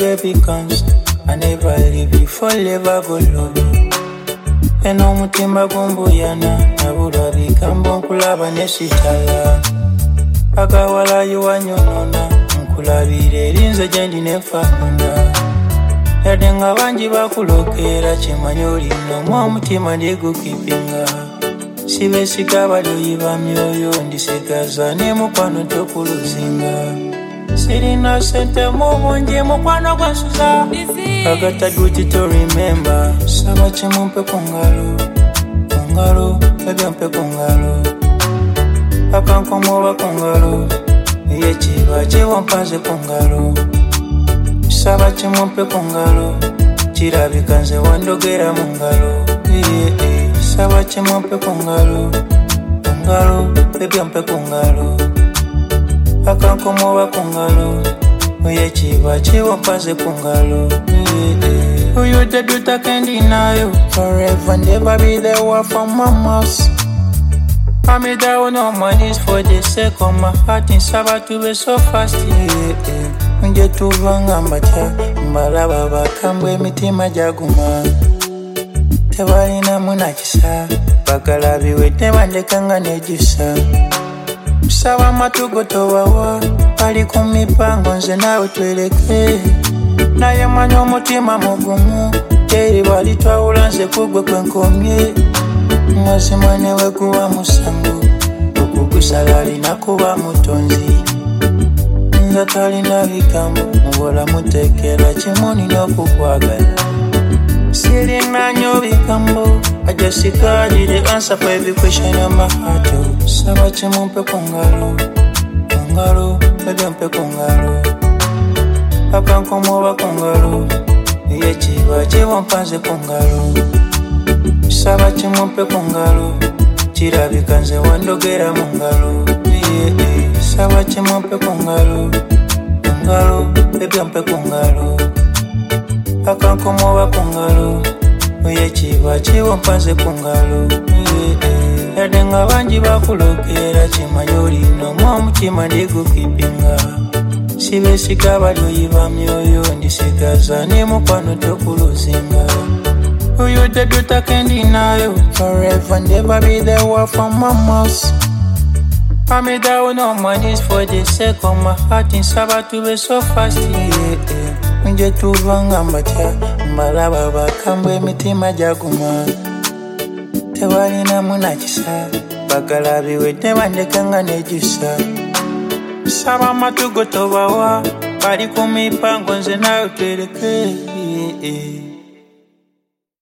forget because I never leave you forever go love you. Eno omutima gumbuyana nabulwa bigambo nkulaba nesitala akawala yiwanyonona nkulabire erinze gye ndi nefaanana yadde nga bangi bakulokera kimanyi olino omutima ndigukipinga sibeesiga balyoyiba myoyo ndisigaza nemukwano tokuluzinga sirina sente mu bungi mukwano gwansuza I got a duty to remember. Sabache mumpe kongalo, kongalo, baby mpe kongalo. Akankomoba kongalo, yechiba chewampanze kongalo. Sabache mumpe kongalo, chirabikanze wandogera mungalo. Sabache mumpe kongalo, kongalo, baby mpe kongalo. Akankomoba kongalo. Yechiba chewampanze kongalo. Who you the dude I can't deny you. Forever never be the one from my mouth. I made down on my knees for the sake of my heart. In Sabbath to be so fast. Unje tuvanga mbacha mbalaba bakambwe mitima jaguma. Tebalina munakisa bakalabiwe tebandekanga nejisa. Saba matugo towawa pali kumipango nze nawe tweleke. Naye mwanyi omutima mugumu teri balitwawula nze kugwe kwenkomye mazima newe kuba musango okugusala alina kuba mutonzi nze talina bigambo mubola muteekera kimu nina okukwagala sirina nnyo bigambo I just got the answer for every question on my heart. Saba kimu mpe kongalo kongalo baby mpe kongalo akankomoba kongalo yechiba chewampanze kongalo saba chimumpe kongalo chirabikanze wandogera mungalo saba chimumpe kongalo kongalo baby mpe kongalo akankomoba kongalo yechiba chewampanze kongalo yadde nga bangi bakulokera kimanyi olino omutima ndigukipinga sibeesiga balyoyiba myoyo ndisigaza nemukwano tokuluzinga Who you the dude I can't deny you. Forever never be the one from my mouth. I made down on my knees for the sake of my heart. In Sabbath to be so fast. Unje tuvanga mbacha mbalaba bakambwe mitima jaguma. Tebalina munakisa bakalabiwe tebandekanga nejisa. Saba matugo tobawa bali kumipango nze nawe tweleke